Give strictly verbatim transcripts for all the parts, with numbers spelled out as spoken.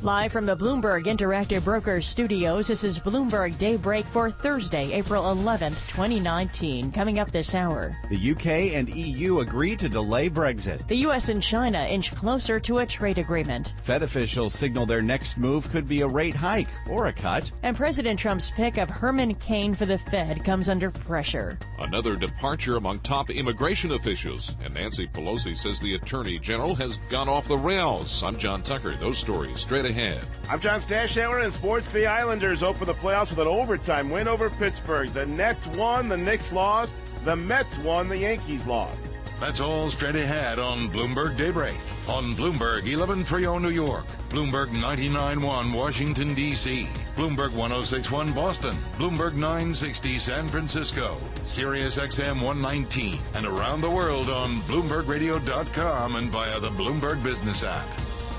Live from the Bloomberg Interactive Brokers studios, this is Bloomberg Daybreak for Thursday, April eleventh, twenty nineteen. Coming up this hour. The U K and E U agree to delay Brexit. The U S and China inch closer to a trade agreement. Fed officials signal their next move could be a rate hike or a cut. And President Trump's pick of Herman Cain for the Fed comes under pressure. Another departure among top immigration officials. And Nancy Pelosi says the Attorney General has gone off the rails. I'm John Tucker. Those stories straight ahead. I'm John Stashauer. In sports, the Islanders open the playoffs with an overtime win over Pittsburgh. The Nets won, the Knicks lost, the Mets won, the Yankees lost. That's all straight ahead on Bloomberg Daybreak. On Bloomberg eleven thirty New York, Bloomberg ninety-nine point one Washington, D C, Bloomberg one oh six point one Boston, Bloomberg nine sixty San Francisco, Sirius X M one nineteen, and around the world on Bloomberg Radio dot com and via the Bloomberg Business app.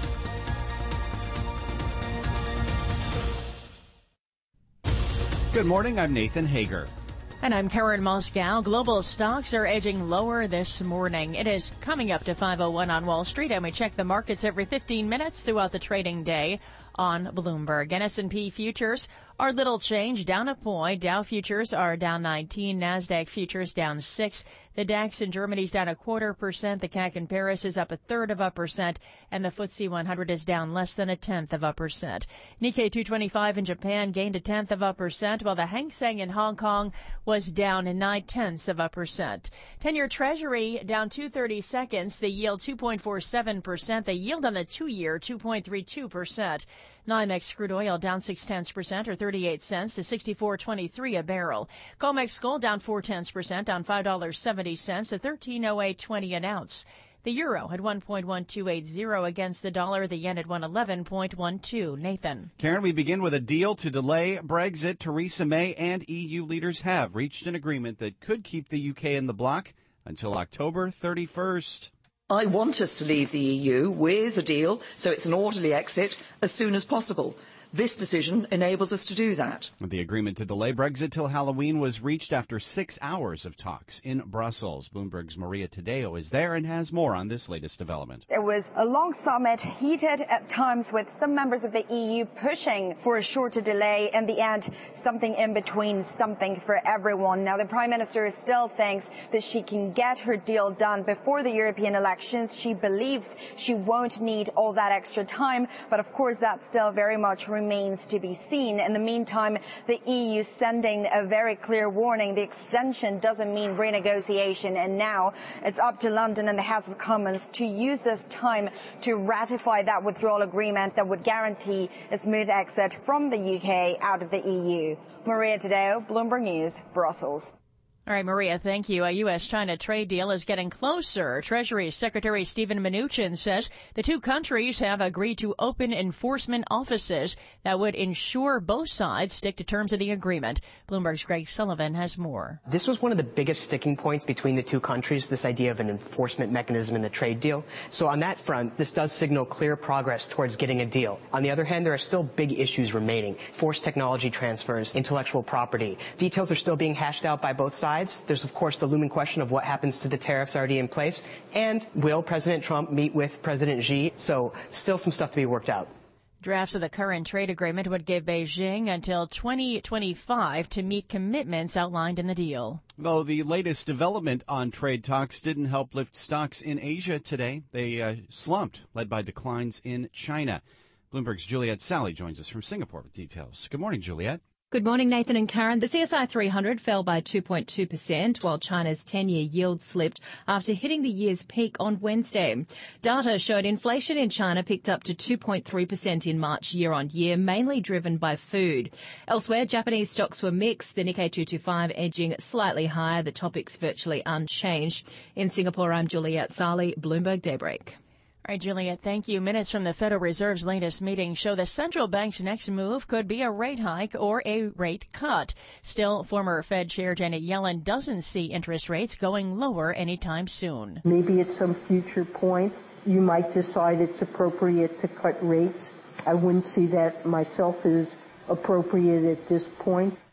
Good morning, I'm Nathan Hager. And I'm Karen Moscow. Global stocks are edging lower this morning. It is coming up to five oh one on Wall Street, and we check the markets every fifteen minutes throughout the trading day on Bloomberg. And S and P futures are little change, down a point. Dow futures are down nineteen. NASDAQ futures down six. The DAX in Germany's down a quarter percent. The C A C in Paris is up a third of a percent. And the F T S E one hundred is down less than a tenth of a percent. Nikkei two twenty-five in Japan gained a tenth of a percent, while the Hang Seng in Hong Kong was down nine tenths of a percent. ten-year Treasury down two thirty-seconds. The yield two point four seven percent. The yield on the two-year two point three two percent. NYMEX crude oil down six tenths percent or thirty-eight cents to sixty-four twenty-three a barrel. COMEX gold down four tenths percent on five dollars and seventy cents to thirteen oh eight twenty an ounce. The euro at one point one two eight zero against the dollar. The yen at one eleven point one two. Nathan. Karen, we begin with a deal to delay Brexit. Theresa May and E U leaders have reached an agreement that could keep the U K in the bloc until October thirty-first. I want us to leave the E U with a deal, so it's an orderly exit, as soon as possible. This decision enables us to do that. The agreement to delay Brexit till Halloween was reached after six hours of talks in Brussels. Bloomberg's Maria Tadeo is there and has more on this latest development. It was a long summit, heated at times, with some members of the E U pushing for a shorter delay. In the end, something in between, something for everyone. Now, the Prime Minister still thinks that she can get her deal done before the European elections. She believes she won't need all that extra time, but of course that still very much remains to be seen. In the meantime, the E U sending a very clear warning. The extension doesn't mean renegotiation, and now it's up to London and the House of Commons to use this time to ratify that withdrawal agreement that would guarantee a smooth exit from the U K out of the E U. Maria Tadeo, Bloomberg News, Brussels. All right, Maria, thank you. A U S China trade deal is getting closer. Treasury Secretary Steven Mnuchin says the two countries have agreed to open enforcement offices that would ensure both sides stick to terms of the agreement. Bloomberg's Greg Sullivan has more. This was one of the biggest sticking points between the two countries, this idea of an enforcement mechanism in the trade deal. So on that front, this does signal clear progress towards getting a deal. On the other hand, there are still big issues remaining. Forced technology transfers, intellectual property. Details are still being hashed out by both sides. There's, of course, the looming question of what happens to the tariffs already in place. And will President Trump meet with President Xi? So still some stuff to be worked out. Drafts of the current trade agreement would give Beijing until twenty twenty-five to meet commitments outlined in the deal. Though the latest development on trade talks didn't help lift stocks in Asia today, they uh, slumped, led by declines in China. Bloomberg's Juliette Sally joins us from Singapore with details. Good morning, Juliette. Good morning, Nathan and Karen. The C S I three hundred fell by two point two percent, while China's ten-year yield slipped after hitting the year's peak on Wednesday. Data showed inflation in China picked up to two point three percent in March year-on-year, mainly driven by food. Elsewhere, Japanese stocks were mixed, the Nikkei two twenty-five edging slightly higher, the topics virtually unchanged. In Singapore, I'm Juliette Sally, Bloomberg Daybreak. All right, Juliette, thank you. Minutes from the Federal Reserve's latest meeting show the central bank's next move could be a rate hike or a rate cut. Still, former Fed Chair Janet Yellen doesn't see interest rates going lower anytime soon. Maybe at some future point you might decide it's appropriate to cut rates. I wouldn't see that myself as appropriate at this point.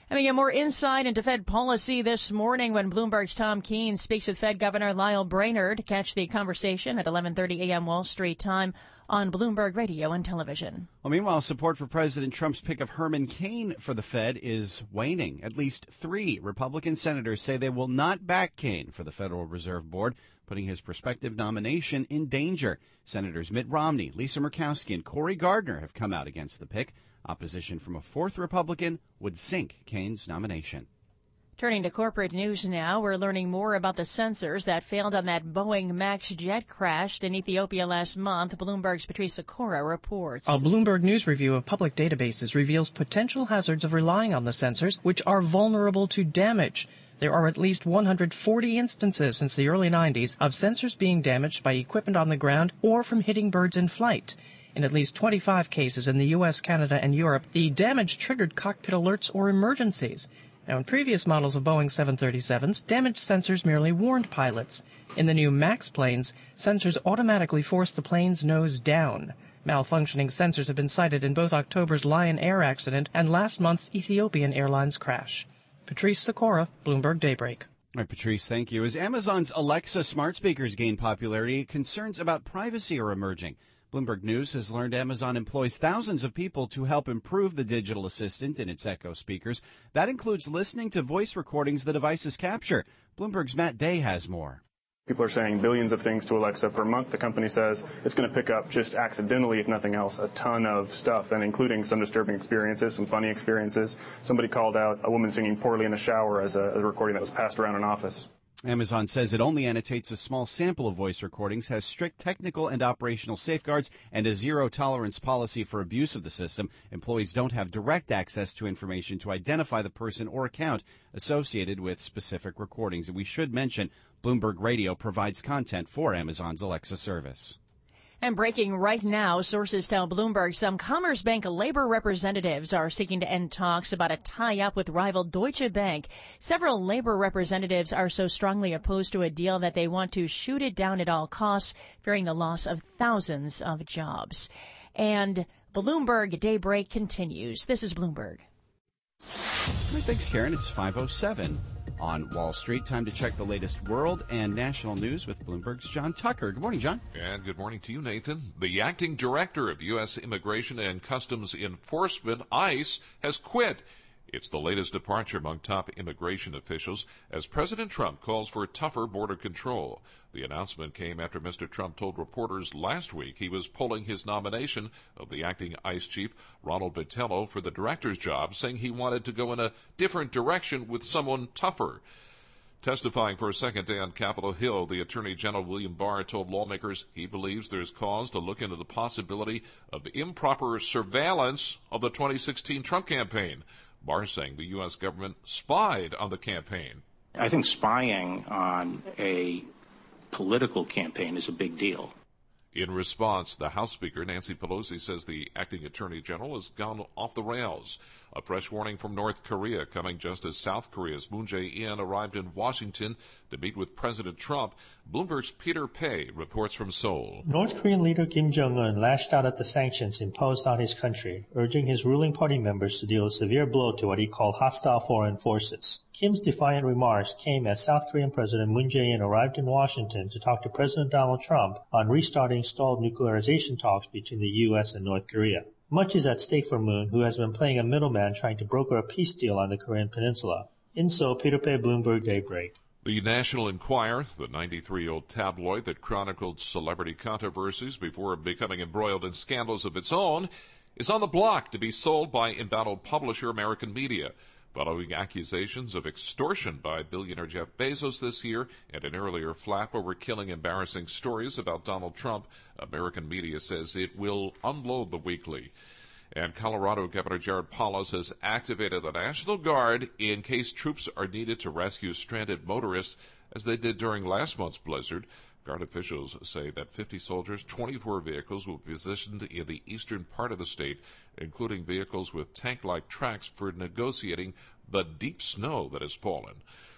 And we get more insight into Fed policy this morning when Bloomberg's Tom Keene speaks with Fed Governor Lyle Brainerd. Catch the conversation at eleven thirty a.m. Wall Street time on Bloomberg Radio and Television. Well, meanwhile, support for President Trump's pick of Herman Cain for the Fed is waning. At least three Republican senators say they will not back Cain for the Federal Reserve Board, putting his prospective nomination in danger. Senators Mitt Romney, Lisa Murkowski, and Cory Gardner have come out against the pick. Opposition from a fourth Republican would sink Cain's nomination. Turning to corporate news now, we're learning more about the sensors that failed on that Boeing MAX jet crash in Ethiopia last month. Bloomberg's Patrice Sikora reports. A Bloomberg News review of public databases reveals potential hazards of relying on the sensors, which are vulnerable to damage. There are at least one hundred forty instances since the early nineties of sensors being damaged by equipment on the ground or from hitting birds in flight. In at least twenty-five cases in the U S, Canada, and Europe, the damage triggered cockpit alerts or emergencies. Now, in previous models of Boeing seven thirty-sevens, damaged sensors merely warned pilots. In the new MAX planes, sensors automatically force the plane's nose down. Malfunctioning sensors have been cited in both October's Lion Air accident and last month's Ethiopian Airlines crash. Patrice Sikora, Bloomberg Daybreak. All right, Patrice, thank you. As Amazon's Alexa smart speakers gain popularity, concerns about privacy are emerging. Bloomberg News has learned Amazon employs thousands of people to help improve the digital assistant in its Echo speakers. That includes listening to voice recordings the devices capture. Bloomberg's Matt Day has more. People are saying billions of things to Alexa per month. The company says it's going to pick up, just accidentally, if nothing else, a ton of stuff, and including some disturbing experiences, some funny experiences. Somebody called out a woman singing poorly in the shower as a, a recording that was passed around an office. Amazon says it only annotates a small sample of voice recordings, has strict technical and operational safeguards, and a zero-tolerance policy for abuse of the system. Employees don't have direct access to information to identify the person or account associated with specific recordings. And we should mention Bloomberg Radio provides content for Amazon's Alexa service. And breaking right now, sources tell Bloomberg some Commerce Bank labor representatives are seeking to end talks about a tie-up with rival Deutsche Bank. Several labor representatives are so strongly opposed to a deal that they want to shoot it down at all costs, fearing the loss of thousands of jobs. And Bloomberg Daybreak continues. This is Bloomberg. Thanks, Karen. It's five oh seven. On Wall Street, time to check the latest world and national news with Bloomberg's John Tucker. Good morning, John. And good morning to you, Nathan. The acting director of U S Immigration and Customs Enforcement, ICE, has quit. It's the latest departure among top immigration officials as President Trump calls for tougher border control. The announcement came after Mister Trump told reporters last week he was pulling his nomination of the acting ICE chief, Ronald Vitiello, for the director's job, saying he wanted to go in a different direction with someone tougher. Testifying for a second day on Capitol Hill, the Attorney General William Barr told lawmakers he believes there's cause to look into the possibility of improper surveillance of the twenty sixteen Trump campaign. Barr saying the U S government spied on the campaign. I think spying on a political campaign is a big deal. In response, the House Speaker, Nancy Pelosi, says the acting Attorney General has gone off the rails. A fresh warning from North Korea coming just as South Korea's Moon Jae-in arrived in Washington to meet with President Trump. Bloomberg's Peter Pei reports from Seoul. North Korean leader Kim Jong-un lashed out at the sanctions imposed on his country, urging his ruling party members to deal a severe blow to what he called hostile foreign forces. Kim's defiant remarks came as South Korean President Moon Jae-in arrived in Washington to talk to President Donald Trump on restarting stalled nuclearization talks between the U S and North Korea. Much is at stake for Moon, who has been playing a middleman trying to broker a peace deal on the Korean peninsula. In Seoul, Peter Pei, Bloomberg Daybreak. The National Enquirer, the ninety-three-year-old tabloid that chronicled celebrity controversies before becoming embroiled in scandals of its own, is on the block to be sold by embattled publisher American Media. Following accusations of extortion by billionaire Jeff Bezos this year and an earlier flap over killing embarrassing stories about Donald Trump, American Media says it will unload the weekly. And Colorado Governor Jared Polis has activated the National Guard in case troops are needed to rescue stranded motorists, as they did during last month's blizzard. Guard officials say that fifty soldiers, twenty-four vehicles will be positioned in the eastern part of the state, including vehicles with tank-like tracks for negotiating the deep snow that has fallen.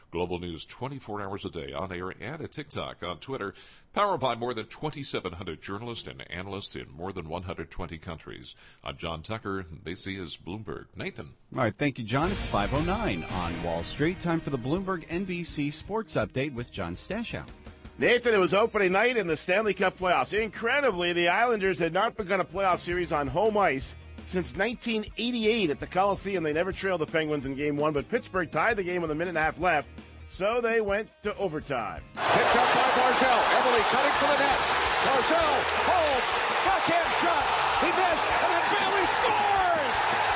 Global News twenty-four hours a day on air and at TikTok, on Twitter. Powered by more than twenty-seven hundred journalists and analysts in more than one hundred twenty countries. I'm John Tucker. They see as Bloomberg. Nathan. All right, thank you, John. It's five oh nine on Wall Street. Time for the Bloomberg N B C Sports Update with John Stashow. Nathan, it was opening night in the Stanley Cup playoffs. Incredibly, the Islanders had not begun a playoff series on home ice since nineteen eighty-eight at the Coliseum. They never trailed the Penguins in Game one, but Pittsburgh tied the game with a minute and a half left, so they went to overtime. Picked up by Barzal. Eberle cutting for the net. Barzal holds. Backhand shot. He missed, and then Bailey scores!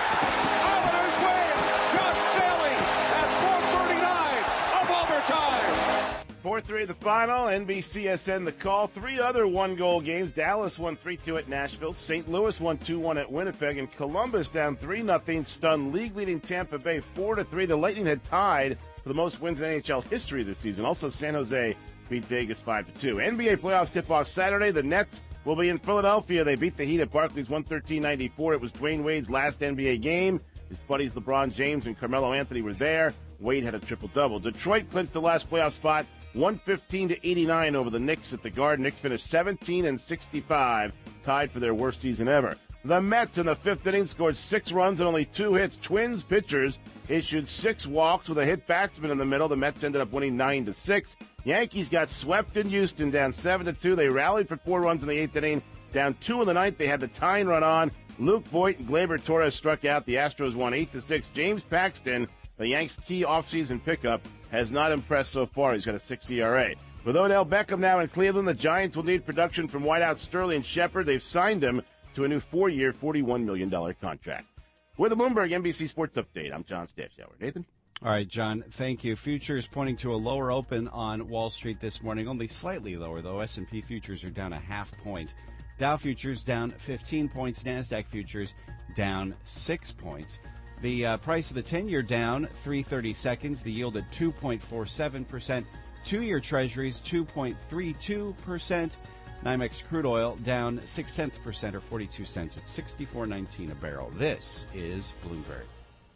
Islanders win! Josh Bailey at four thirty-nine of overtime. four three the final. N B C S N the call. Three other one-goal games. Dallas won three two at Nashville. Saint Louis won two one at Winnipeg. And Columbus down three nothing. Stunned league-leading Tampa Bay four to three. The Lightning had tied for the most wins in N H L history this season. Also, San Jose beat Vegas five to two. N B A playoffs tip-off Saturday. The Nets will be in Philadelphia. They beat the Heat at Barclays one thirteen ninety-four. It was Dwayne Wade's last N B A game. His buddies LeBron James and Carmelo Anthony were there. Wade had a triple-double. Detroit clinched the last playoff spot one fifteen to eighty-nine over the Knicks at the Garden. Knicks finished seventeen and sixty-five, tied for their worst season ever. The Mets in the fifth inning scored six runs and only two hits. Twins pitchers issued six walks with a hit batsman in the middle. The Mets ended up winning nine to six. Yankees got swept in Houston, down seven to two. They rallied for four runs in the eighth inning. Down two in the ninth, they had the tying run on. Luke Voit and Gleyber Torres struck out. The Astros won eight to six. James Paxton, the Yanks' key offseason pickup, has not impressed so far. He's got a six E R A. With Odell Beckham now in Cleveland, the Giants will need production from wideout Sterling Shepard. They've signed him to a new four-year, forty-one million dollars contract. With the Bloomberg N B C Sports Update, I'm John Stashower. Nathan? All right, John, thank you. Futures pointing to a lower open on Wall Street this morning, only slightly lower, though. S and P futures are down a half point. Dow futures down fifteen points. NASDAQ futures down six points. The uh, price of the ten-year down three thirty seconds. The yield at two point four seven percent. Two-year treasuries two point three two percent. NYMEX crude oil down six tenths percent or forty-two cents at sixty-four nineteen a barrel. This is Bloomberg.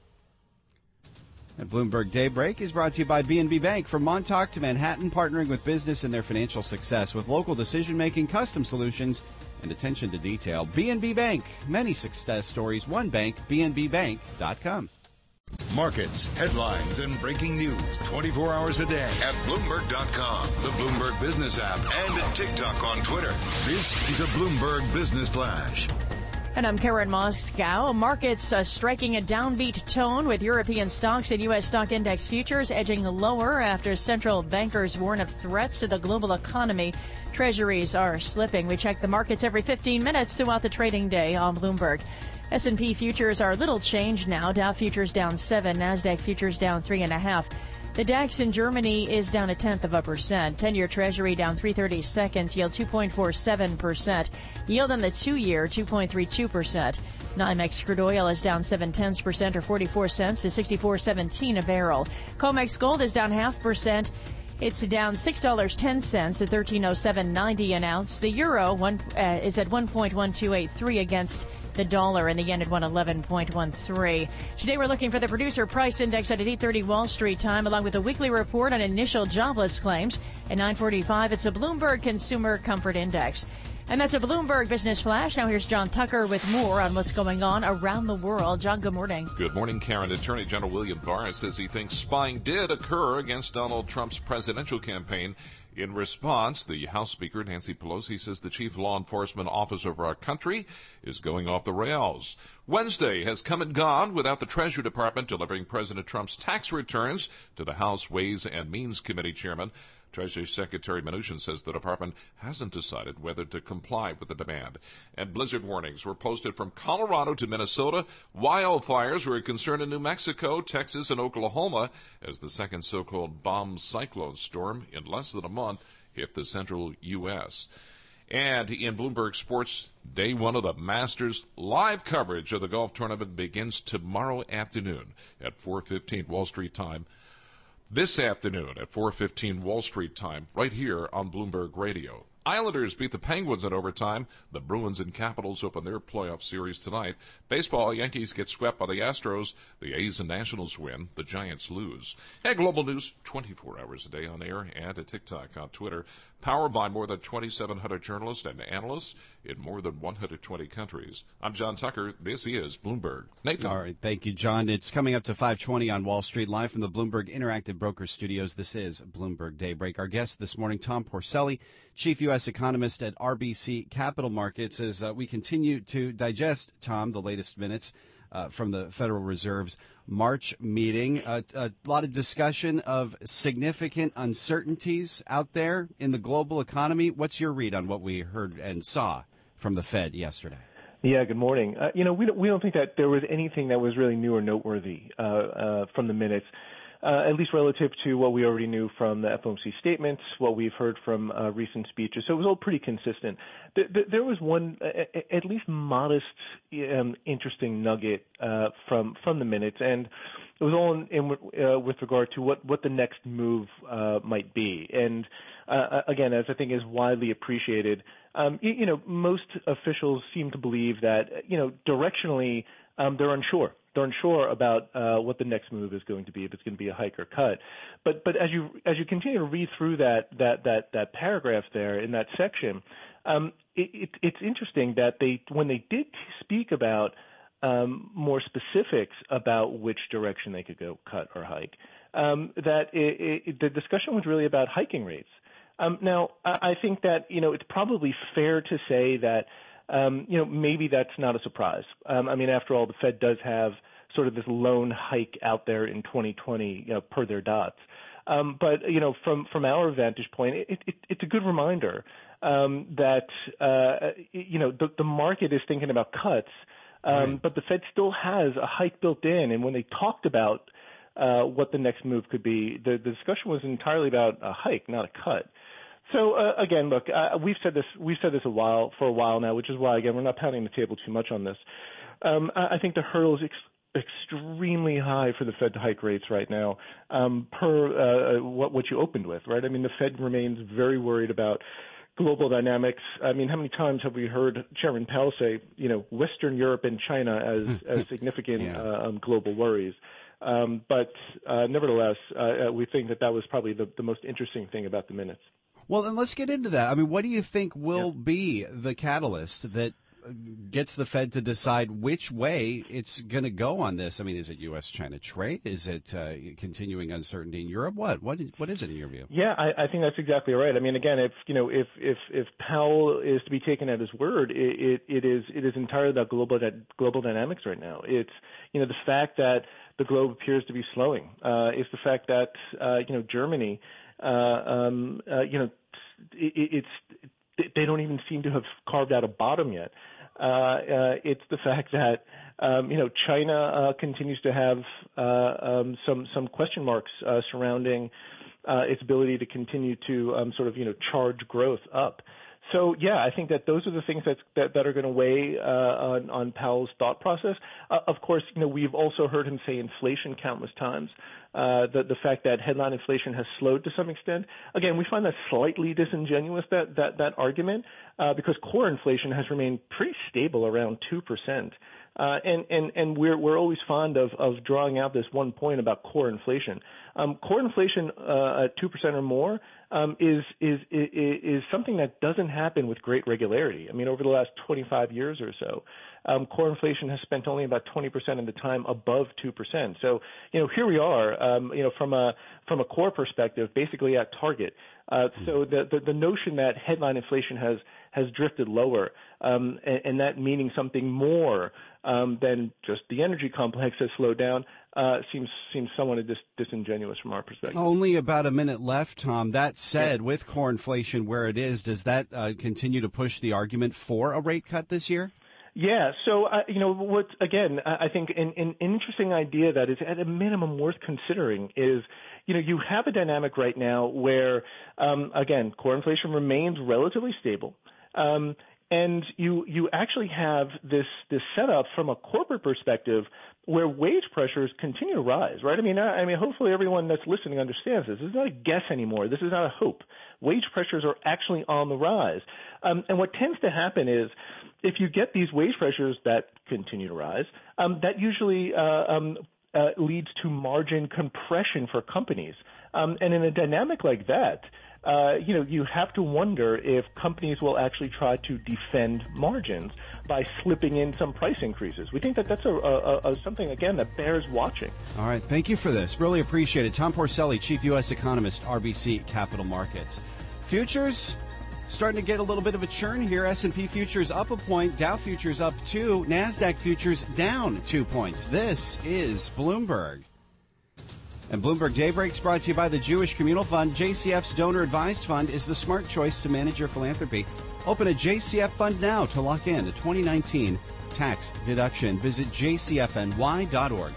And Bloomberg Daybreak is brought to you by B N B Bank. From Montauk to Manhattan, partnering with business and their financial success with local decision-making, custom solutions, and attention to detail. B N B Bank. Many success stories. One bank. B N B bank dot com. Markets, headlines, and breaking news twenty-four hours a day at Bloomberg dot com, the Bloomberg Business app, and at TikTok on Twitter. This is a Bloomberg Business Flash. And I'm Karen Moscow. Markets uh, striking a downbeat tone with European stocks and U S stock index futures edging lower after central bankers warn of threats to the global economy. Treasuries are slipping. We check the markets every fifteen minutes throughout the trading day on Bloomberg. S and P futures are little changed now. Dow futures down seven. NASDAQ futures down three and a half. The DAX in Germany is down a tenth of a percent. ten-year Treasury down three thirty seconds, yield two point four seven percent. Yield on the two-year, two point three two percent. NYMEX crude oil is down seven tenths percent or forty-four cents to sixty-four seventeen a barrel. COMEX gold is down half percent. It's down six dollars and ten cents to thirteen oh seven ninety an ounce. The euro one, uh, is at one point one two eight three against the dollar, and the yen at one eleven point one three. Today we're looking for the producer price index at eight thirty Wall Street time, along with a weekly report on initial jobless claims. At nine forty-five, it's a Bloomberg Consumer Comfort Index. And that's a Bloomberg Business Flash. Now here's John Tucker with more on what's going on around the world. John, good morning. Good morning, Karen. Attorney General William Barr says he thinks spying did occur against Donald Trump's presidential campaign. In response, the House Speaker, Nancy Pelosi, says the chief law enforcement officer of our country is going off the rails. Wednesday has come and gone without the Treasury Department delivering President Trump's tax returns to the House Ways and Means Committee chairman. Treasury Secretary Mnuchin says the department hasn't decided whether to comply with the demand. And blizzard warnings were posted from Colorado to Minnesota. Wildfires were a concern in New Mexico, Texas, and Oklahoma as the second so-called bomb cyclone storm in less than a month hit the central U S And in Bloomberg Sports, day one of the Masters, live coverage of the golf tournament begins tomorrow afternoon at four fifteen Wall Street time. This afternoon at four fifteen Wall Street time, right here on Bloomberg Radio. Islanders beat the Penguins in overtime. The Bruins and Capitals open their playoff series tonight. Baseball, Yankees get swept by the Astros. The A's and Nationals win. The Giants lose. And Global News twenty-four hours a day on air and at TikTok, on Twitter. Powered by more than twenty-seven hundred journalists and analysts in more than one hundred twenty countries. I'm John Tucker. This is Bloomberg. Nathan. All right. Thank you, John. It's coming up to five twenty on Wall Street, live from the Bloomberg Interactive Brokers Studios. This is Bloomberg Daybreak. Our guest this morning, Tom Porcelli, Chief U S Economist at R B C Capital Markets. As uh, we continue to digest, Tom, the latest minutes uh, from the Federal Reserve's March meeting. Uh, a lot of discussion of significant uncertainties out there in the global economy. What's your read on what we heard and saw from the Fed yesterday? Yeah, good morning. Uh, you know, we don't, we don't think that there was anything that was really new or noteworthy uh, uh, from the minutes. Uh, at least relative to what we already knew from the F O M C statements, what we've heard from uh, recent speeches. So it was all pretty consistent. Th- th- there was one, uh, at least modest, um, interesting nugget uh, from from the minutes, and it was all in, in uh, with regard to what, what the next move uh, might be. And uh, again, as I think is widely appreciated, um, you, you know, most officials seem to believe that, you know, directionally um, they're unsure. They're unsure about uh, what the next move is going to be, if it's going to be a hike or cut. But but as you as you continue to read through that that that that paragraph there in that section, um, it, it, it's interesting that they when they did speak about um, more specifics about which direction they could go, cut or hike, um, that it, it, the discussion was really about hiking rates. Um, now I think that you know it's probably fair to say that. Um, you know, maybe that's not a surprise. Um, I mean, after all, the Fed does have sort of this lone hike out there in twenty twenty, you know, per their dots. Um, but, you know, from, from our vantage point, it, it, it's a good reminder um, that, uh, you know, the, the market is thinking about cuts, um, right. But the Fed still has a hike built in. And when they talked about uh, what the next move could be, the, the discussion was entirely about a hike, not a cut. So uh, again, look, uh, we've said this we've said this a while for a while now, which is why again we're not pounding the table too much on this. Um, I, I think the hurdle is ex- extremely high for the Fed to hike rates right now, um, per uh, what what you opened with, right? I mean, the Fed remains very worried about global dynamics. I mean, how many times have we heard Chairman Powell say, you know, Western Europe and China as as significant yeah. uh, um, global worries? Um, but uh, nevertheless, uh, we think that that was probably the, the most interesting thing about the minutes. Well, then let's get into that. I mean, what do you think will yeah. be the catalyst that gets the Fed to decide which way it's going to go on this? I mean, is it U S China trade? Is it uh, continuing uncertainty in Europe? What? What is, what is it in your view? Yeah, I, I think that's exactly right. I mean, again, if you know, if if if Powell is to be taken at his word, it it, it is it is entirely about global global dynamics right now. It's you know the fact that the globe appears to be slowing. Uh, it's the fact that uh, you know Germany. Uh, um, uh, you know, it, it's they don't even seem to have carved out a bottom yet. Uh, uh, it's the fact that um, you know China uh, continues to have uh, um, some some question marks uh, surrounding uh, its ability to continue to um, sort of you know charge growth up. So yeah, I think that those are the things that's, that that are going to weigh uh, on, on Powell's thought process. Uh, of course, you know we've also heard him say inflation countless times. Uh, the the fact that headline inflation has slowed to some extent. Again, we find that slightly disingenuous that that that argument uh, because core inflation has remained pretty stable around two percent. Uh, and, and, and we're, we're always fond of, of drawing out this one point about core inflation. Um, core inflation, uh, at two percent or more, um, is, is, is, is something that doesn't happen with great regularity. I mean, over the last twenty-five years or so, um, core inflation has spent only about twenty percent of the time above two percent. So, you know, here we are, um, you know, from a, from a core perspective, basically at target. Uh, so the, the, the notion that headline inflation has, has drifted lower, um, and, and that meaning something more um, than just the energy complex has slowed down, uh, seems seems somewhat dis- disingenuous from our perspective. Only about a minute left, Tom. That said, yeah. with core inflation where it is, does that uh, continue to push the argument for a rate cut this year? Yeah. So, uh, you know, what, again, I think an, an interesting idea that is at a minimum worth considering is, you know, you have a dynamic right now where, um, again, core inflation remains relatively stable. Um, And you you actually have this this setup from a corporate perspective where wage pressures continue to rise, right? I mean, I, I mean, hopefully everyone that's listening understands this. This is not a guess anymore. This is not a hope. Wage pressures are actually on the rise. Um, and what tends to happen is if you get these wage pressures that continue to rise, um, that usually uh, um, uh, leads to margin compression for companies. Um, and in a dynamic like that, Uh, you know, you have to wonder if companies will actually try to defend margins by slipping in some price increases. We think that that's a, a, a something, again, that bears watching. All right. Thank you for this. Really appreciate it. Tom Porcelli, Chief U S Economist, R B C Capital Markets. Futures starting to get a little bit of a churn here. S and P futures up a point. Dow futures up two. NASDAQ futures down two points. This is Bloomberg. And Bloomberg Daybreak's brought to you by the Jewish Communal Fund. J C F's Donor Advised Fund is the smart choice to manage your philanthropy. Open a J C F fund now to lock in a twenty nineteen tax deduction. Visit j c f n y dot org.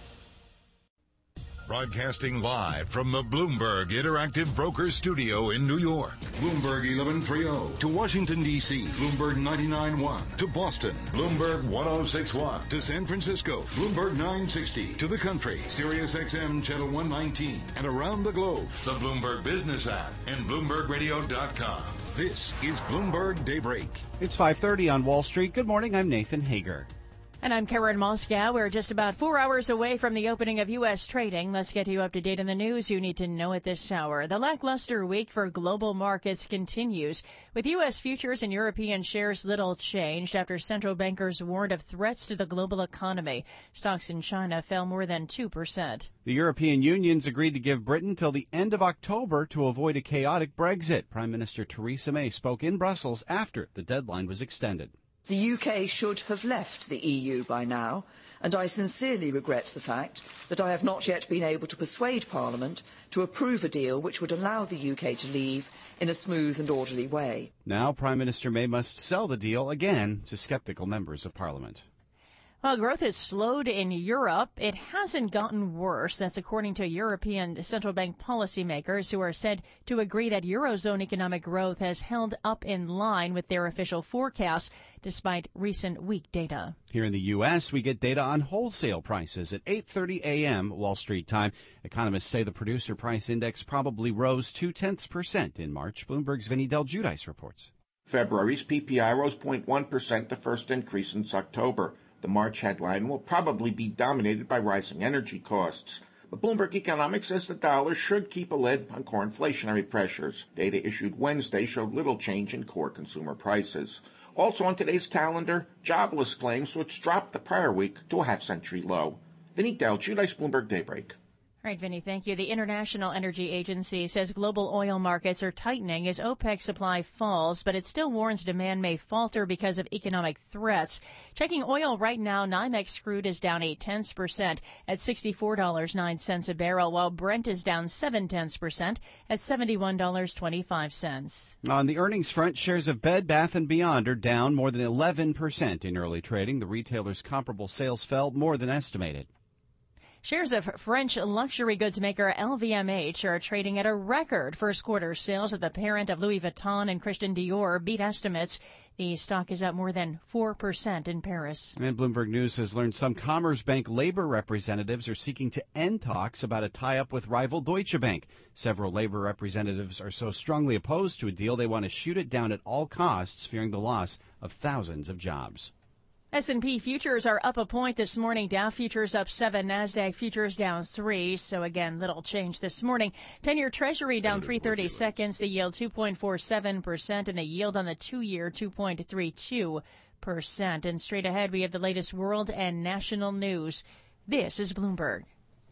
Broadcasting live from the Bloomberg Interactive Brokers Studio in New York. Bloomberg eleven thirty to Washington, D C. Bloomberg ninety-nine point one to Boston. Bloomberg ten sixty-one to San Francisco. Bloomberg nine sixty to the country. Sirius X M Channel one nineteen. And around the globe, the Bloomberg Business app and Bloomberg Radio dot com. This is Bloomberg Daybreak. It's five thirty on Wall Street. Good morning. I'm Nathan Hager. And I'm Karen Moscow. We're just about four hours away from the opening of U S trading. Let's get you up to date on the news you need to know at this hour. The lackluster week for global markets continues, with U S futures and European shares little changed after central bankers warned of threats to the global economy. Stocks in China fell more than two percent. The European Union's agreed to give Britain till the end of October to avoid a chaotic Brexit. Prime Minister Theresa May spoke in Brussels after the deadline was extended. The U K should have left the E U by now, and I sincerely regret the fact that I have not yet been able to persuade Parliament to approve a deal which would allow the U K to leave in a smooth and orderly way. Now Prime Minister May must sell the deal again to sceptical members of Parliament. While growth has slowed in Europe, it hasn't gotten worse. That's according to European central bank policymakers, who are said to agree that Eurozone economic growth has held up in line with their official forecasts, despite recent weak data. Here in the U S, we get data on wholesale prices at eight thirty a.m. Wall Street time. Economists say the producer price index probably rose two-tenths percent in March. Bloomberg's Vinny Del Giudice reports. February's P P I rose zero point one percent, the first increase since October. The March headline will probably be dominated by rising energy costs. But Bloomberg Economics says the dollar should keep a lid on core inflationary pressures. Data issued Wednesday showed little change in core consumer prices. Also on today's calendar, jobless claims, which dropped the prior week to a half-century low. Vinny Del Giudice, Bloomberg Daybreak. All right, Vinny, thank you. The International Energy Agency says global oil markets are tightening as OPEC supply falls, but it still warns demand may falter because of economic threats. Checking oil right now, NYMEX crude is down eight tenths percent at sixty-four dollars and nine cents a barrel, while Brent is down seven tenths percent at seventy-one dollars and twenty-five cents. On the earnings front, shares of Bed Bath and Beyond are down more than eleven percent in early trading. The retailer's comparable sales fell more than estimated. Shares of French luxury goods maker L V M H are trading at a record. First quarter sales of the parent of Louis Vuitton and Christian Dior beat estimates. The stock is up more than four percent in Paris. And Bloomberg News has learned some Commerzbank labor representatives are seeking to end talks about a tie-up with rival Deutsche Bank. Several labor representatives are so strongly opposed to a deal they want to shoot it down at all costs, fearing the loss of thousands of jobs. S and P futures are up a point this morning. Dow futures up seven. NASDAQ futures down three. So, again, little change this morning. ten-year Treasury down three thirty seconds. The yield two point four seven percent, and the yield on the two-year two point three two percent. And straight ahead, we have the latest world and national news. This is Bloomberg.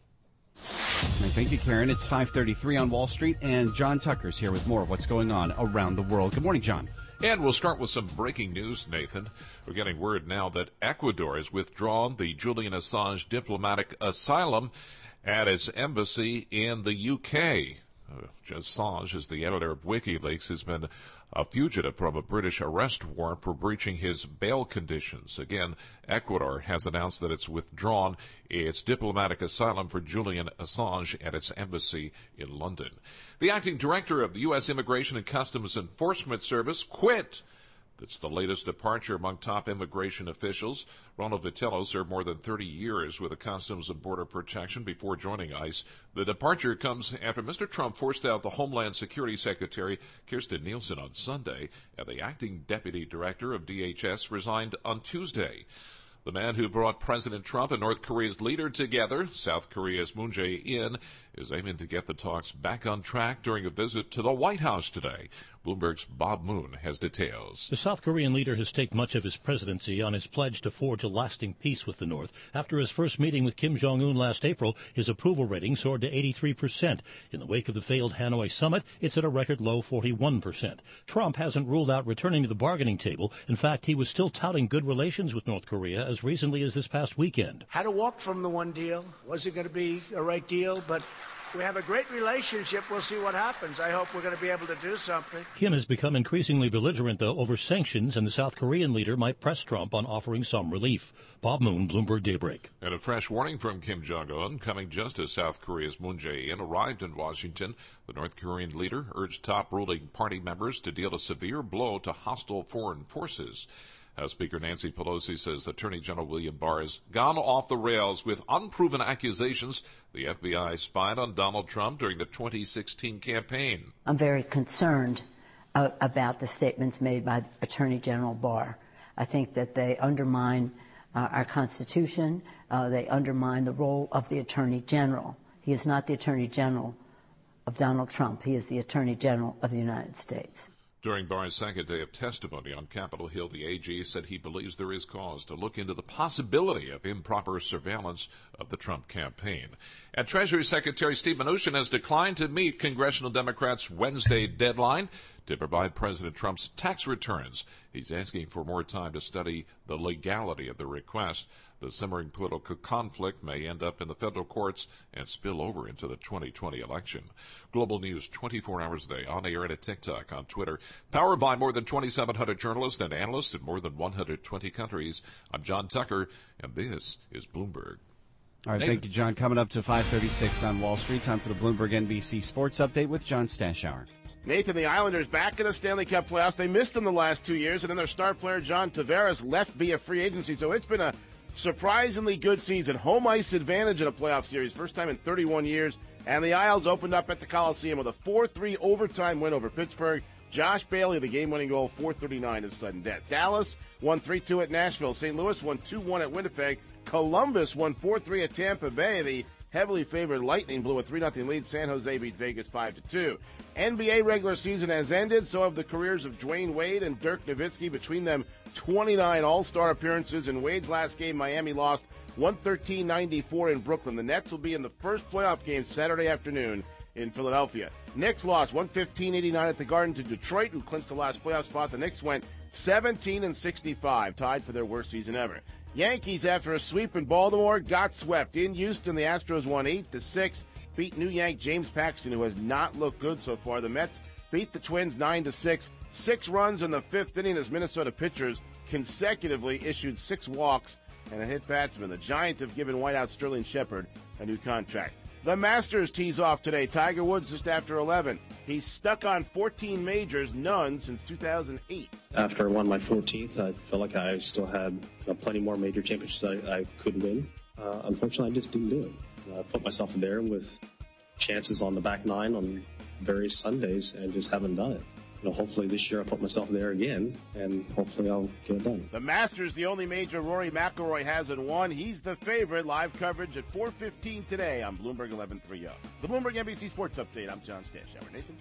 Thank you, Karen. It's five thirty-three on Wall Street, and John Tucker's here with more of what's going on around the world. Good morning, John. And we'll start with some breaking news, Nathan. We're getting word now that Ecuador has withdrawn the Julian Assange diplomatic asylum at its embassy in the U K. Uh, Assange, as the editor of WikiLeaks, has been a fugitive from a British arrest warrant for breaching his bail conditions. Again, Ecuador has announced that it's withdrawn its diplomatic asylum for Julian Assange at its embassy in London. The acting director of the U S Immigration and Customs Enforcement Service quit That's the latest departure among top immigration officials. Ronald Vitello served more than thirty years with the Customs and Border Protection before joining ICE. The departure comes after Mister Trump forced out the Homeland Security Secretary Kirstjen Nielsen on Sunday, and the acting deputy director of D H S resigned on Tuesday. The man who brought President Trump and North Korea's leader together, South Korea's Moon Jae-in, is aiming to get the talks back on track during a visit to the White House today. Bloomberg's Bob Moon has details. The South Korean leader has staked much of his presidency on his pledge to forge a lasting peace with the North. After his first meeting with Kim Jong-un last April, his approval rating soared to eighty-three percent. In the wake of the failed Hanoi summit, it's at a record low forty-one percent. Trump hasn't ruled out returning to the bargaining table. In fact, he was still touting good relations with North Korea as recently as this past weekend. Had to walk from the one deal. Was it going to be a right deal? But we have a great relationship. We'll see what happens. I hope we're going to be able to do something. Kim has become increasingly belligerent, though, over sanctions, and the South Korean leader might press Trump on offering some relief. Bob Moon, Bloomberg Daybreak. And a fresh warning from Kim Jong-un coming just as South Korea's Moon Jae-in arrived in Washington. The North Korean leader urged top ruling party members to deal a severe blow to hostile foreign forces. House Speaker Nancy Pelosi says Attorney General William Barr has gone off the rails with unproven accusations the F B I spied on Donald Trump during the twenty sixteen campaign. I'm very concerned uh, about the statements made by Attorney General Barr. I think that they undermine uh, our Constitution. Uh, they undermine the role of the Attorney General. He is not the Attorney General of Donald Trump. He is the Attorney General of the United States. During Barr's second day of testimony on Capitol Hill, the A G said he believes there is cause to look into the possibility of improper surveillance of the Trump campaign. And Treasury Secretary Steve Mnuchin has declined to meet congressional Democrats' Wednesday deadline to provide President Trump's tax returns. He's asking for more time to study the legality of the request. The simmering political conflict may end up in the federal courts and spill over into the twenty twenty election. Global News twenty-four hours a day, on air and at TikTok, on Twitter. Powered by more than twenty-seven hundred journalists and analysts in more than one hundred twenty countries. I'm John Tucker, and this is Bloomberg. All right, Nathan. Thank you, John. Coming up to five thirty-six on Wall Street, time for the Bloomberg N B C Sports Update with John Stashower. Nathan, the Islanders back in the Stanley Cup playoffs. They missed them the last two years, and then their star player, John Tavares, left via free agency. So it's been a surprisingly good season. Home ice advantage in a playoff series, first time in thirty-one years. And the Isles opened up at the Coliseum with a four three overtime win over Pittsburgh. Josh Bailey, the game-winning goal, four thirty-nine of sudden death. Dallas won three two at Nashville. Saint Louis won two one at Winnipeg. Columbus won four three at Tampa Bay. The heavily favored Lightning blew a three nothing lead. San Jose beat Vegas five to two. N B A regular season has ended. So have the careers of Dwayne Wade and Dirk Nowitzki. Between them, twenty-nine All-Star appearances. In Wade's last game, Miami lost one thirteen ninety-four in Brooklyn. The Nets will be in the first playoff game Saturday afternoon in Philadelphia. Knicks lost one fifteen eighty-nine at the Garden to Detroit, who clinched the last playoff spot. The Knicks went seventeen and sixty-five, tied for their worst season ever. Yankees, after a sweep in Baltimore, got swept. In Houston, the Astros won eight to six, beat New Yank James Paxton, who has not looked good so far. The Mets beat the Twins nine to six. Six runs in the fifth inning as Minnesota pitchers consecutively issued six walks and a hit batsman. The Giants have given whiteout Sterling Shepard a new contract. The Masters tees off today. Tiger Woods just after eleven. He's stuck on fourteen majors, none since two thousand eight. After I won my fourteenth, I felt like I still had uh, plenty more major championships I, I could win. Uh, unfortunately, I just didn't do it. I put myself there with chances on the back nine on various Sundays and just haven't done it. You know, hopefully this year I'll put myself there again, and hopefully I'll get it done. The Masters, the only major Rory McIlroy hasn't won. He's the favorite. Live coverage at four fifteen today on Bloomberg eleven thirty. The Bloomberg N B C Sports Update. I'm John Stashower. Nathan?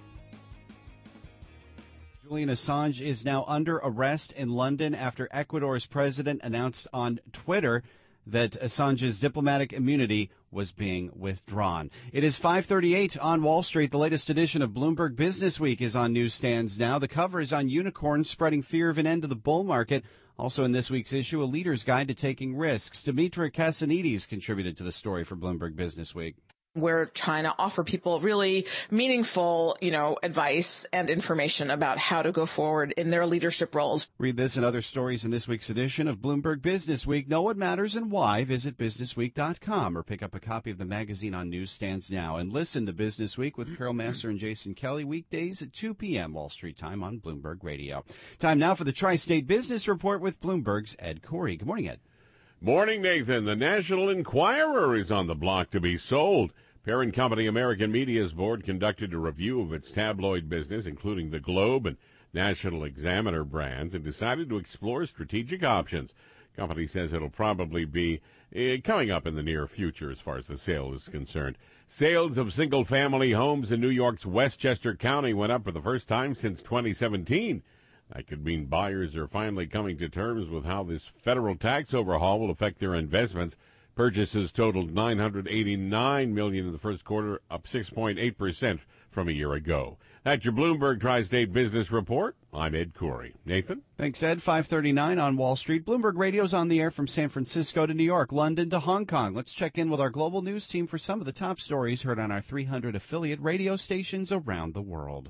Julian Assange is now under arrest in London after Ecuador's president announced on Twitter that Assange's diplomatic immunity was being withdrawn. It is five thirty-eight on Wall Street. The latest edition of Bloomberg Business Week is on newsstands now. The cover is on unicorns spreading fear of an end to the bull market. Also in this week's issue, a leader's guide to taking risks. Dimitra Kasanides contributed to the story for Bloomberg Business Week. We're trying to offer people really meaningful, you know, advice and information about how to go forward in their leadership roles. Read this and other stories in this week's edition of Bloomberg Business Week. Know what matters and why. Visit business week dot com or pick up a copy of the magazine on newsstands now. And listen to Business Week with Carol Massar and Jason Kelly weekdays at two p.m. Wall Street time on Bloomberg Radio. Time now for the Tri-State Business Report with Bloomberg's Ed Corey. Good morning, Ed. Morning, Nathan. The National Enquirer is on the block to be sold. Parent company American Media's board conducted a review of its tabloid business, including the Globe and National Examiner brands, and decided to explore strategic options. Company says it'll probably be uh, coming up in the near future as far as the sale is concerned. Sales of single-family homes in New York's Westchester County went up for the first time since twenty seventeen. That could mean buyers are finally coming to terms with how this federal tax overhaul will affect their investments. Purchases totaled nine hundred eighty-nine million dollars in the first quarter, up six point eight percent from a year ago. That's your Bloomberg Tri-State Business Report. I'm Ed Corey. Nathan? Thanks, Ed. five thirty-nine on Wall Street. Bloomberg Radio's on the air from San Francisco to New York, London to Hong Kong. Let's check in with our global news team for some of the top stories heard on our three hundred affiliate radio stations around the world.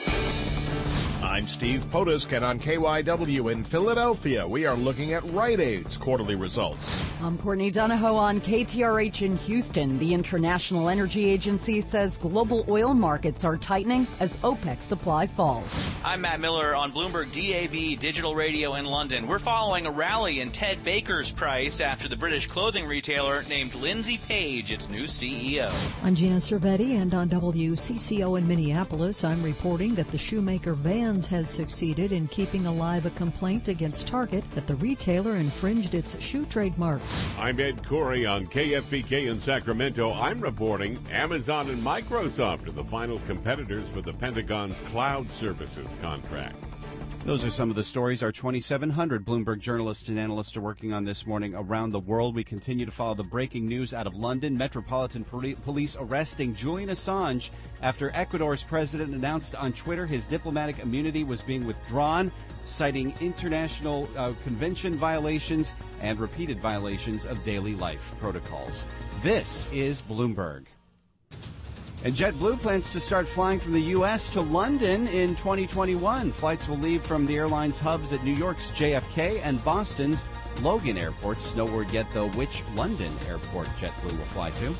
I'm Steve Potusk, and on K Y W in Philadelphia, we are looking at Rite Aid's quarterly results. I'm Courtney Donahoe on K T R H in Houston. The International Energy Agency says global oil markets are tightening as OPEC supply falls. I'm Matt Miller on Bloomberg D A B Digital Radio in London. We're following a rally in Ted Baker's price after the British clothing retailer named Lindsay Page its new C E O. I'm Gina Cervetti, and on W C C O in Minneapolis, I'm reporting that the shoemaker Vans has succeeded in keeping alive a complaint against Target that the retailer infringed its shoe trademarks. I'm Ed Corey on K F B K in Sacramento. I'm reporting Amazon and Microsoft are the final competitors for the Pentagon's cloud services contract. Those are some of the stories our twenty-seven hundred Bloomberg journalists and analysts are working on this morning around the world. We continue to follow the breaking news out of London. Metropolitan Police arresting Julian Assange after Ecuador's president announced on Twitter his diplomatic immunity was being withdrawn, citing international uh, convention violations and repeated violations of daily life protocols. This is Bloomberg. And JetBlue plans to start flying from the U S to London in twenty twenty-one. Flights will leave from the airline's hubs at New York's J F K and Boston's Logan airports. No word yet, though, which London airport JetBlue will fly to.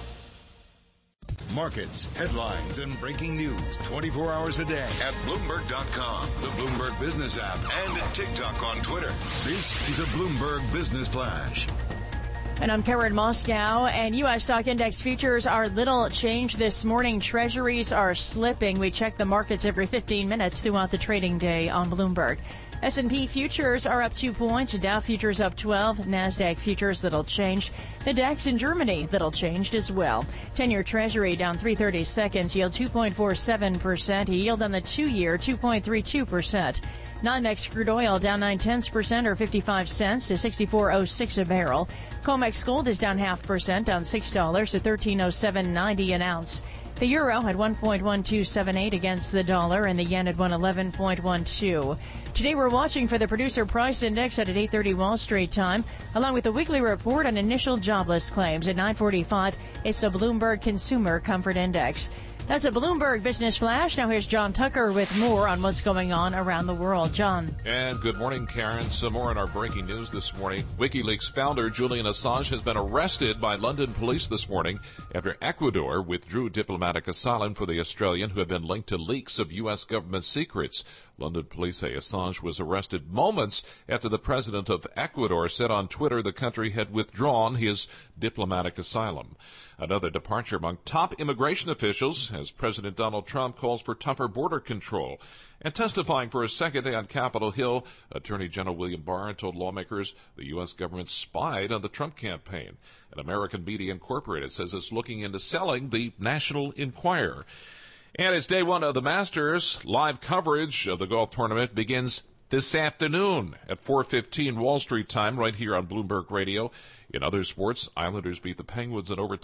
Markets, headlines, and breaking news twenty-four hours a day at Bloomberg dot com, the Bloomberg Business app, and TikTok on Twitter. This is a Bloomberg Business Flash. And I'm Karen Moscow, and U S stock index futures are little changed this morning. Treasuries are slipping. We check the markets every fifteen minutes throughout the trading day on Bloomberg. S and P futures are up two points. Dow futures up twelve. NASDAQ futures little changed. The DAX in Germany little changed as well. ten-year Treasury down three thirty-seconds. Yield two point four seven percent. Yield on the two-year two point three two percent. NYMEX crude oil down nine tenths percent or fifty-five cents to sixty-four oh six a barrel. COMEX gold is down half percent, down six dollars to thirteen oh seven ninety an ounce. The euro at one point one two seven eight against the dollar, and the yen at one eleven point one two. Today we're watching for the producer price index at eight thirty Wall Street time, along with a weekly report on initial jobless claims at nine forty-five. It's the Bloomberg Consumer Comfort Index. That's a Bloomberg Business Flash. Now here's John Tucker with more on what's going on around the world. John. And good morning, Karen. Some more on our breaking news this morning. WikiLeaks founder Julian Assange has been arrested by London police this morning after Ecuador withdrew diplomatic asylum for the Australian who had been linked to leaks of U S government secrets. London police say Assange was arrested moments after the president of Ecuador said on Twitter the country had withdrawn his diplomatic asylum. Another departure among top immigration officials as President Donald Trump calls for tougher border control. And testifying for a second day on Capitol Hill, Attorney General William Barr told lawmakers the U S government spied on the Trump campaign. And American Media Incorporated says it's looking into selling the National Enquirer. And it's day one of the Masters. Live coverage of the golf tournament begins this afternoon at four fifteen Wall Street time right here on Bloomberg Radio. In other sports, Islanders beat the Penguins in overtime.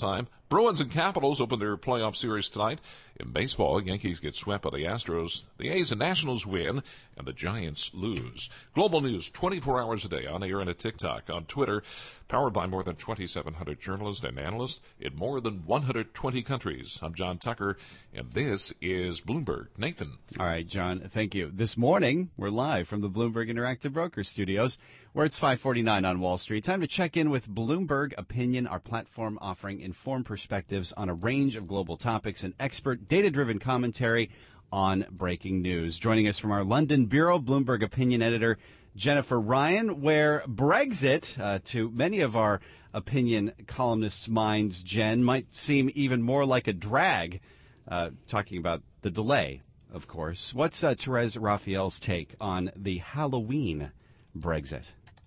Bruins and Capitals open their playoff series tonight. In baseball, Yankees get swept by the Astros. The A's and Nationals win, and the Giants lose. Global news twenty-four hours a day on air and at TikTok, on Twitter, powered by more than twenty-seven hundred journalists and analysts in more than one hundred twenty countries. I'm John Tucker, and this is Bloomberg. Nathan. All right, John, thank you. This morning, we're live from the Bloomberg Interactive Brokers Studios, where it's five forty-nine on Wall Street. Time to check in with Bloomberg Opinion, our platform offering informed perspectives on a range of global topics and expert, data-driven commentary on breaking news. Joining us from our London bureau, Bloomberg Opinion editor Jennifer Ryan, where Brexit, uh, to many of our opinion columnists' minds, Jen, might seem even more like a drag, uh, talking about the delay, of course. What's uh, Therese Raphael's take on the Halloween Brexit?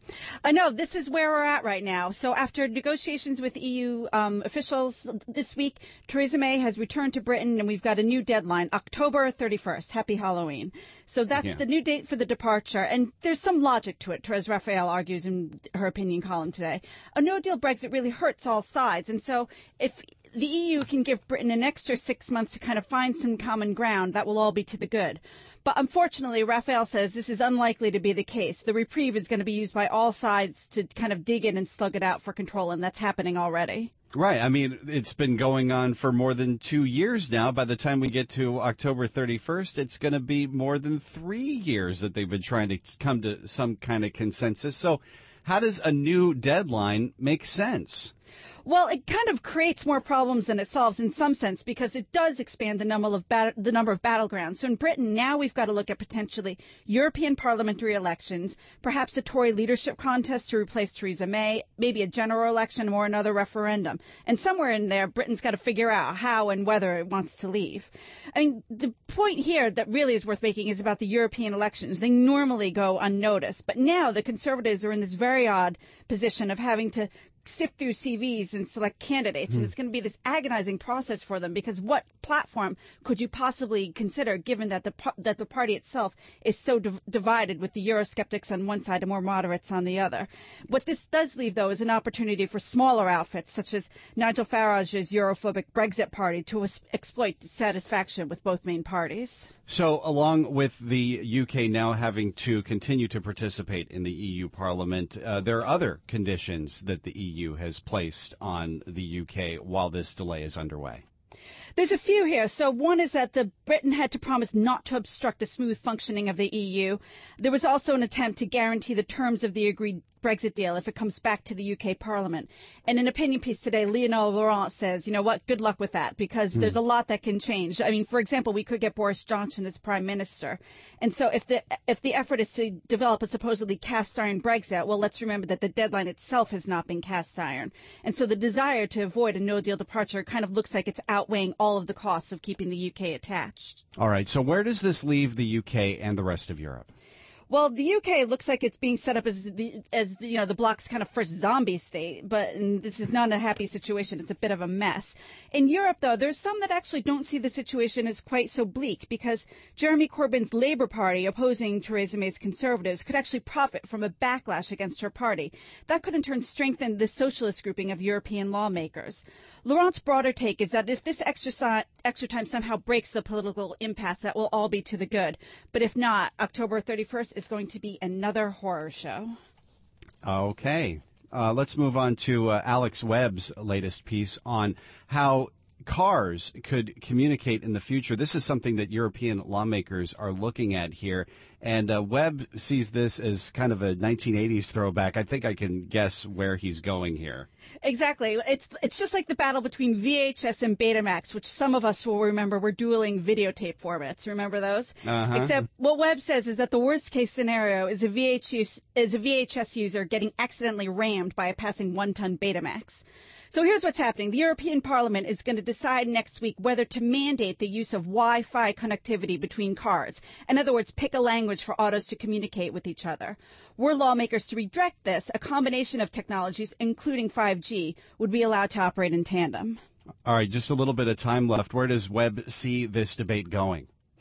I know this is where we're at right now. So after negotiations with E U um, officials this week, Theresa May has returned to Britain, and we've got a new deadline, October thirty-first. Happy Halloween. So that's yeah. the new date for the departure. And there's some logic to it, Therese Raphael argues in her opinion column today. A no-deal Brexit really hurts all sides. And so if the E U can give Britain an extra six months to kind of find some common ground, that will all be to the good. But unfortunately, Raphael says this is unlikely to be the case. The reprieve is going to be used by all sides to kind of dig in and slug it out for control, and that's happening already. Right. I mean, it's been going on for more than two years now. By the time we get to October thirty-first, it's going to be more than three years that they've been trying to come to some kind of consensus. So how does a new deadline make sense? Well, it kind of creates more problems than it solves in some sense, because it does expand the number of bat- the number of battlegrounds. So in Britain, now we've got to look at potentially European parliamentary elections, perhaps a Tory leadership contest to replace Theresa May, maybe a general election or another referendum. And somewhere in there, Britain's got to figure out how and whether it wants to leave. I mean, the point here that really is worth making is about the European elections. They normally go unnoticed, but now the Conservatives are in this very odd position of having to sift through C Vs and select candidates. Mm. And it's going to be this agonizing process for them, because what platform could you possibly consider, given that the that the party itself is so div- divided, with the Eurosceptics on one side and more moderates on the other? What this does leave, though, is an opportunity for smaller outfits, such as Nigel Farage's Europhobic Brexit Party, to as- exploit dissatisfaction with both main parties. So along with the U K now having to continue to participate in the E U Parliament, uh, there are other conditions that the E U has placed on the U K while this delay is underway. There's a few here. So one is that the Britain had to promise not to obstruct the smooth functioning of the E U. There was also an attempt to guarantee the terms of the agreed Brexit deal if it comes back to the U K Parliament. In an opinion piece today, Lionel Laurent says, you know what, good luck with that, because mm. there's a lot that can change. I mean, for example, we could get Boris Johnson as Prime Minister. And so if the if the effort is to develop a supposedly cast iron Brexit, well, let's remember that the deadline itself has not been cast iron. And so the desire to avoid a no-deal departure kind of looks like it's outweighing all of the costs of keeping the U K attached. All right. So where does this leave the U K and the rest of Europe? Well, the U K looks like it's being set up as the, as you know, the bloc's kind of first zombie state, but this is not a happy situation. It's a bit of a mess. In Europe, though, there's some that actually don't see the situation as quite so bleak, because Jeremy Corbyn's Labour Party, opposing Theresa May's Conservatives, could actually profit from a backlash against her party. That could in turn strengthen the socialist grouping of European lawmakers. Laurent's broader take is that if this extra, si- extra time somehow breaks the political impasse, that will all be to the good. But if not, October thirty-first is going to be another horror show. Okay. Uh, let's move on to uh, Alex Webb's latest piece on how cars could communicate in the future. This is something that European lawmakers are looking at here. And uh, Webb sees this as kind of a nineteen eighties throwback. I think I can guess where he's going here. Exactly. It's it's just like the battle between V H S and Betamax, which some of us will remember were dueling videotape formats. Remember those? Uh-huh. Except what Webb says is that the worst case scenario is a V H S, is a V H S user getting accidentally rammed by a passing one-ton Betamax. So here's what's happening. The European Parliament is going to decide next week whether to mandate the use of Wi-Fi connectivity between cars. In other words, pick a language for autos to communicate with each other. Were lawmakers to reject this, a combination of technologies, including five G, would be allowed to operate in tandem. All right, just a little bit of time left. Where does Webb see this debate going?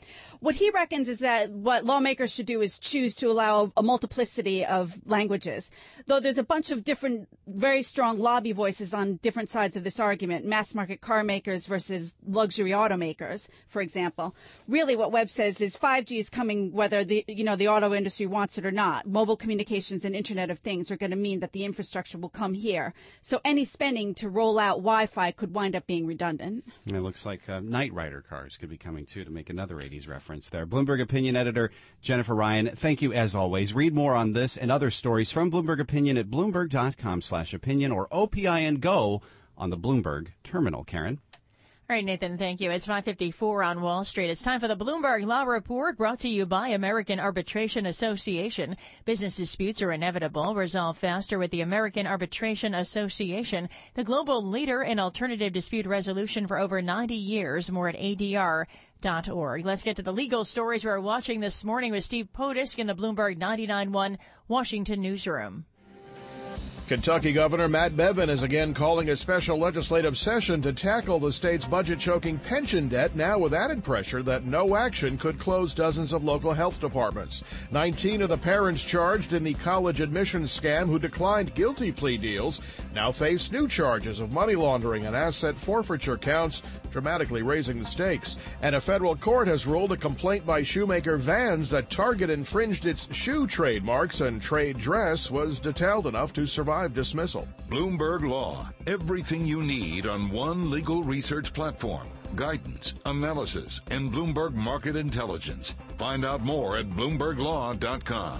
What he reckons is that what lawmakers should do is choose to allow a multiplicity of languages, though there's a bunch of different, very strong lobby voices on different sides of this argument, mass market car makers versus luxury automakers, for example. Really what Webb says is five G is coming whether the, you know, the auto industry wants it or not. Mobile communications and Internet of Things are going to mean that the infrastructure will come here. So any spending to roll out Wi-Fi could wind up being redundant. And it looks like uh, Knight Rider cars could be coming, too, to make another eighties reference there. Bloomberg Opinion Editor Jennifer Ryan, thank you as always. Read more on this and other stories from Bloomberg Opinion at bloomberg.com slash opinion or O P I N Go on the Bloomberg terminal. Karen? All right, Nathan, thank you. It's five fifty-four on Wall Street. It's time for the Bloomberg Law Report, brought to you by American Arbitration Association. Business disputes are inevitable. Resolve faster with the American Arbitration Association, the global leader in alternative dispute resolution for over ninety years. More at A D R dot org. Let's get to the legal stories we're watching this morning with Steve Potusk in the Bloomberg ninety-nine point one Washington newsroom. Kentucky Governor Matt Bevin is again calling a special legislative session to tackle the state's budget-choking pension debt, now with added pressure that no action could close dozens of local health departments. nineteen of the parents charged in the college admissions scam who declined guilty plea deals now face new charges of money laundering and asset forfeiture counts, dramatically raising the stakes. And a federal court has ruled a complaint by shoemaker Vans that Target infringed its shoe trademarks and trade dress was detailed enough to survive dismissal. Bloomberg Law, everything you need on one legal research platform. Guidance, analysis, and Bloomberg Market Intelligence. Find out more at bloomberg law dot com.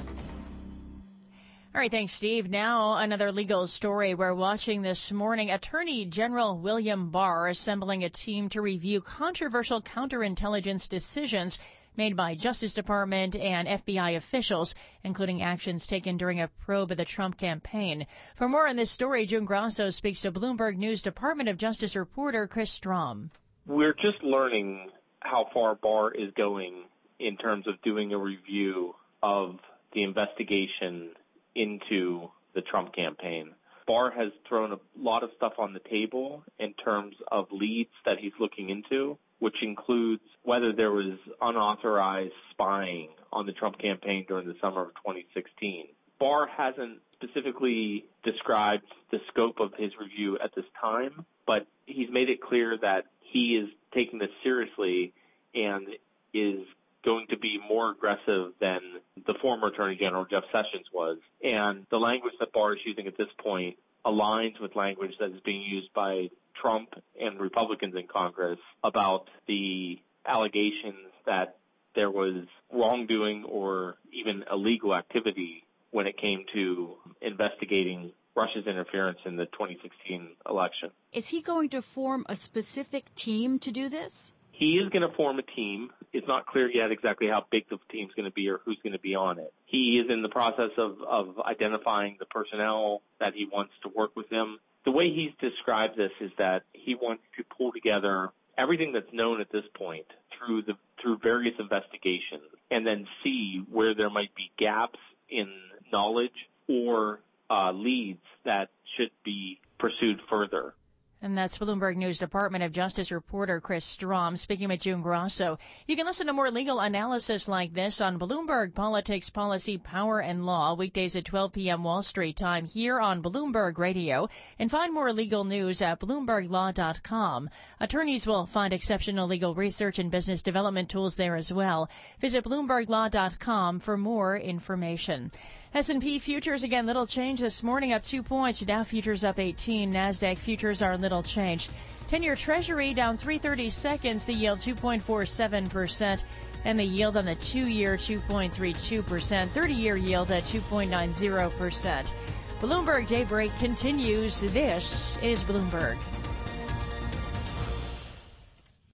All right, thanks, Steve. Now, another legal story we're watching this morning. Attorney General William Barr assembling a team to review controversial counterintelligence decisions made by Justice Department and F B I officials, including actions taken during a probe of the Trump campaign. For more on this story, June Grasso speaks to Bloomberg News Department of Justice reporter Chris Strom. We're just learning how far Barr is going in terms of doing a review of the investigation into the Trump campaign. Barr has thrown a lot of stuff on the table in terms of leads that he's looking into, which includes whether there was unauthorized spying on the Trump campaign during the summer of twenty sixteen. Barr hasn't specifically described the scope of his review at this time, but he's made it clear that he is taking this seriously and is going to be more aggressive than the former Attorney General, Jeff Sessions, was. And the language that Barr is using at this point aligns with language that is being used by Trump and Republicans in Congress about the allegations that there was wrongdoing or even illegal activity when it came to investigating Russia's interference in the twenty sixteen election. Is he going to form a specific team to do this? He is going to form a team. It's not clear yet exactly how big the team's going to be or who's going to be on it. He is in the process of, of identifying the personnel that he wants to work with him. The way he's described this is that he wants to pull together everything that's known at this point through the through various investigations and then see where there might be gaps in knowledge or uh, leads that should be pursued further. And that's Bloomberg News Department of Justice reporter Chris Strom speaking with June Grasso. You can listen to more legal analysis like this on Bloomberg Politics, Policy, Power, and Law, weekdays at twelve p.m. Wall Street time here on Bloomberg Radio. And find more legal news at bloomberg law dot com. Attorneys will find exceptional legal research and business development tools there as well. Visit bloomberg law dot com for more information. S and P futures, again, little change this morning, up two points. Dow futures up eighteen. NASDAQ futures are little changed. ten-year Treasury down three thirty-seconds. The yield two point four seven percent. And the yield on the two-year two point three two percent. thirty-year yield at two point nine zero percent. Bloomberg Daybreak continues. This is Bloomberg.